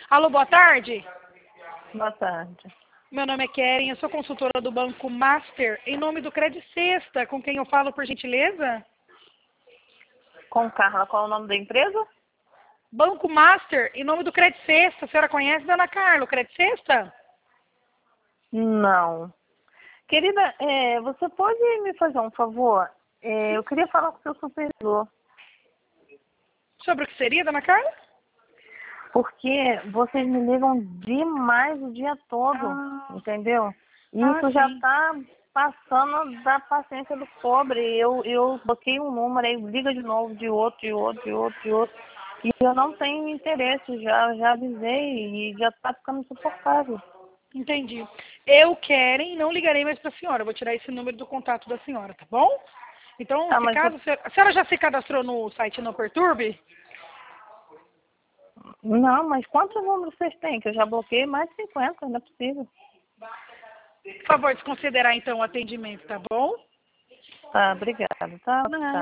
Alô, boa tarde. Boa tarde. Meu nome é Keren, eu sou consultora do Banco Master, em nome do Credit Sexta, com quem eu falo, por gentileza? Com Carla, qual é o nome da empresa? Banco Master, em nome do Credit Sexta. A senhora conhece, dona Carla, o Credit Sexta? Não. Querida, você pode me fazer um favor? Eu queria falar com o seu superior. Sobre o que seria, dona Carla? Porque vocês me ligam demais o dia todo, entendeu? E isso já Sim. está passando da paciência do pobre. Eu bloqueei um número, aí liga de novo, de outro. E eu não tenho interesse, já avisei e já está ficando insuportável. Entendi. Eu quero, não ligarei mais para a senhora. Eu vou tirar esse número do contato da senhora, tá bom? Então, Tá, se mas caso... A senhora já se cadastrou no site Não Perturbe? não, mas quantos números vocês têm? Que eu já bloqueei mais de 50, não é possível. Por favor, desconsiderar então o atendimento, tá bom? Tá, obrigada, tá? Não.